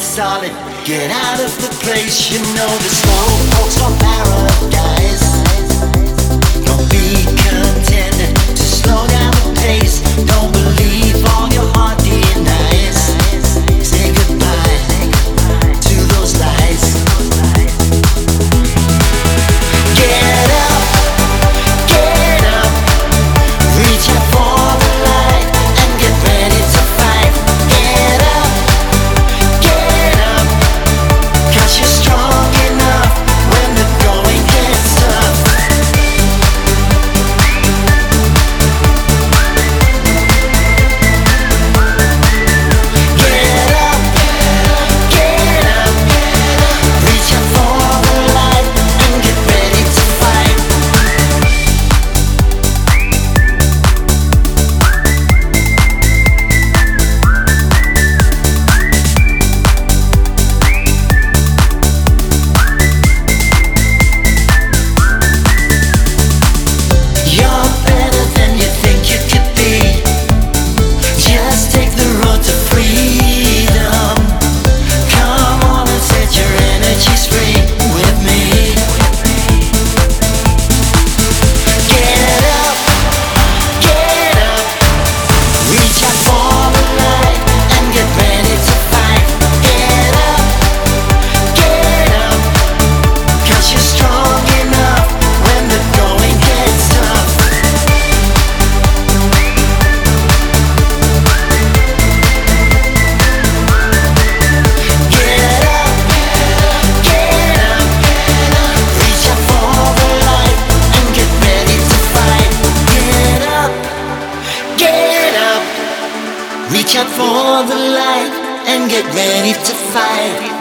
solid. Get out of the place, you know the slow folks from paradise. Don't be contented to slow down the pace. Don't believe all your heart denies. Say goodbye to those lies. Get up, reach out for the light and get ready to fight. Get up, 'cause you're strong enough when the going gets tough. Get up, reach out for the light and get ready to fight. You're better than you think you could be. Just take the road to freedom. Come on and set your energies free with me. Get up, reach out for the light and get ready to fight. Get up, 'cause you're strong enough when the going gets tough. Get up, reach out for the light and get ready to fight. Get up, reach out for the light and get ready to fight.